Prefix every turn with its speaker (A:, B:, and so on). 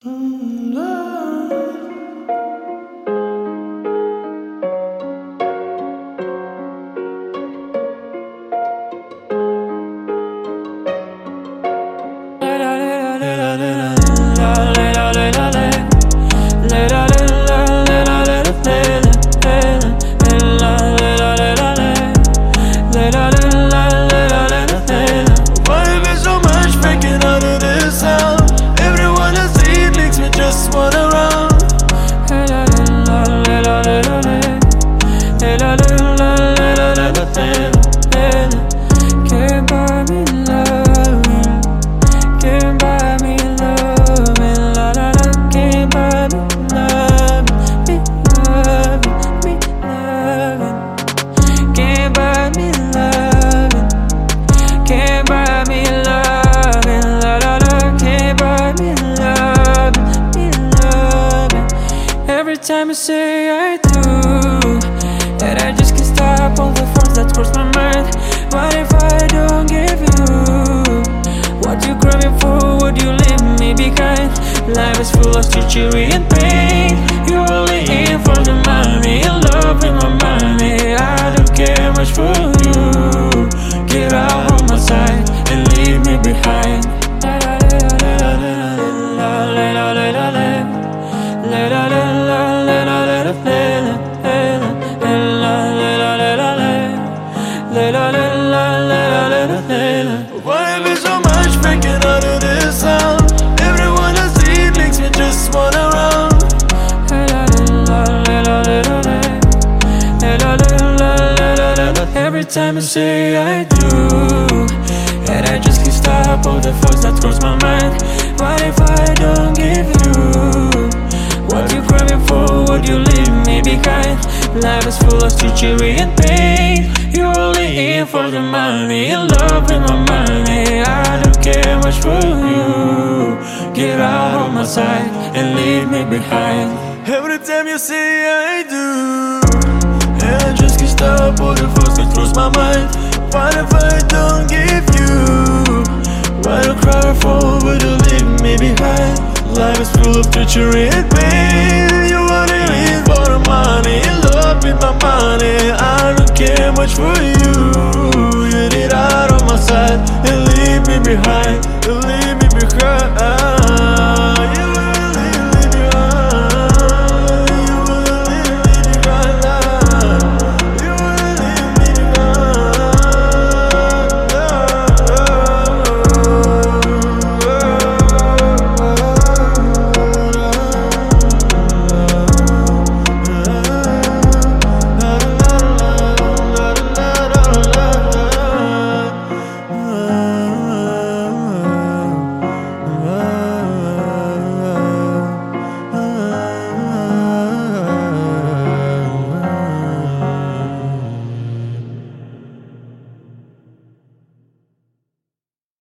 A: Every time you say I do, and I just can't stop all the thoughts that cross my mind. What if I don't give you what you craving for? Would you leave me behind? Life is full of treachery and pain. You're only in for the money, in love with my money. I don't care much for you. Get out of my sight and leave me behind.
B: Why be so much making out of this sound? Everyone I see makes me just wanna run.
A: Every time I say I do, and I just can't stop all the thoughts that cross my mind. What if I don't give you what you craving for? Would you leave me behind? Life is full of treachery and pain. You're only in for the money, in love with my money. I don't care much for you. Get out of my sight and leave me behind.
B: Every time you say I do, and I just can't stop all the thoughts that cross my mind. What if I don't give you what I cry for? Would you leave me behind? Life is full of treachery and pain. You want it in for the money, in love with my money. I don't care much for you. You get out of my sight and leave me behind. You leave me behind.